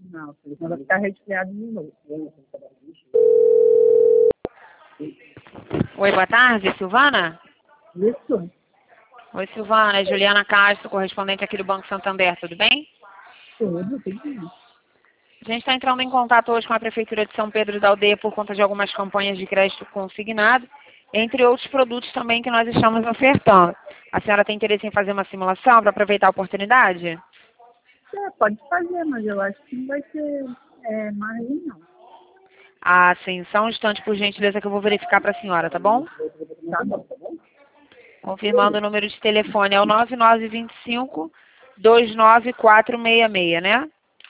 Não, senão vai ficar resfriado de novo. Oi, boa tarde, Silvana? Isso? Oi, Silvana, é Juliana Castro, correspondente aqui do Banco Santander, tudo bem? Tudo bem. A gente está entrando em contato hoje com a Prefeitura de São Pedro da Aldeia por conta de algumas campanhas de crédito consignado, entre outros produtos também que nós estamos ofertando. A senhora tem interesse em fazer uma simulação para aproveitar a oportunidade? Pode fazer, mas eu acho que não vai ser margem, não. Ah, sim, só um instante, por gentileza, que eu vou verificar para a senhora, tá bom? Tá bom. Confirmando o número de telefone, é o 9925-29466, né?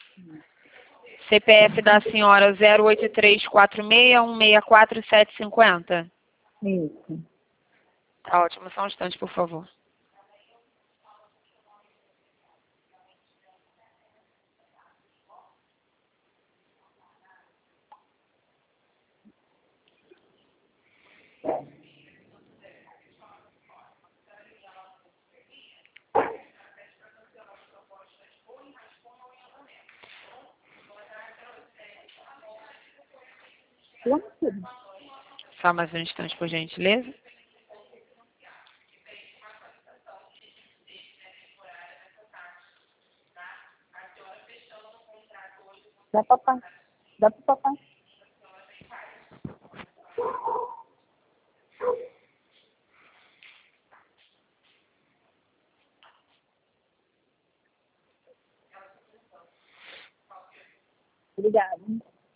CPF da senhora 08346164750. Isso. Tá ótimo, só um instante, por favor. Quanto? Só mais um instante, por gentileza. Dá papai. Dá pro papai. Obrigada.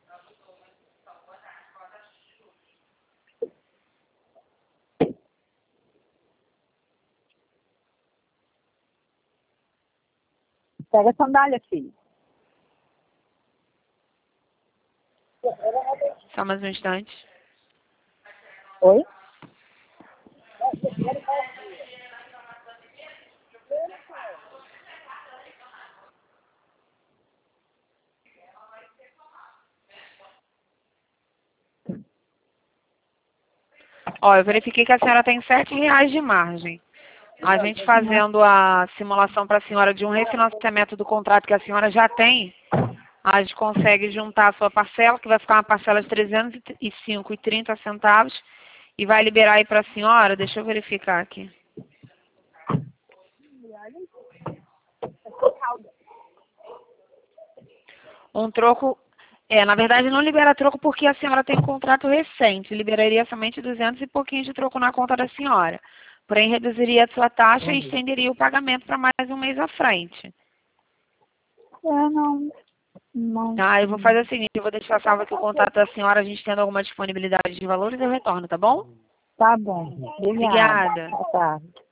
Pega a sandália, filho. Só mais um instante. Oi? Ó, eu verifiquei que a senhora tem R$ 7 de margem. A gente fazendo a simulação para a senhora de um refinanciamento do contrato que a senhora já tem, a gente consegue juntar a sua parcela, que vai ficar uma parcela de R$ 305,30, e vai liberar aí para a senhora, deixa eu verificar aqui. Um troco, na verdade não libera troco porque a senhora tem contrato recente, liberaria somente 200 e pouquinho de troco na conta da senhora. Porém, reduziria a sua taxa e estenderia o pagamento para mais um mês à frente. Não. Não. Tá, eu vou fazer o seguinte, eu vou deixar salvo aqui o contato da senhora, a gente tendo alguma disponibilidade de valores, eu retorno, tá bom? Tá bom. Obrigada. Obrigada. Boa tarde.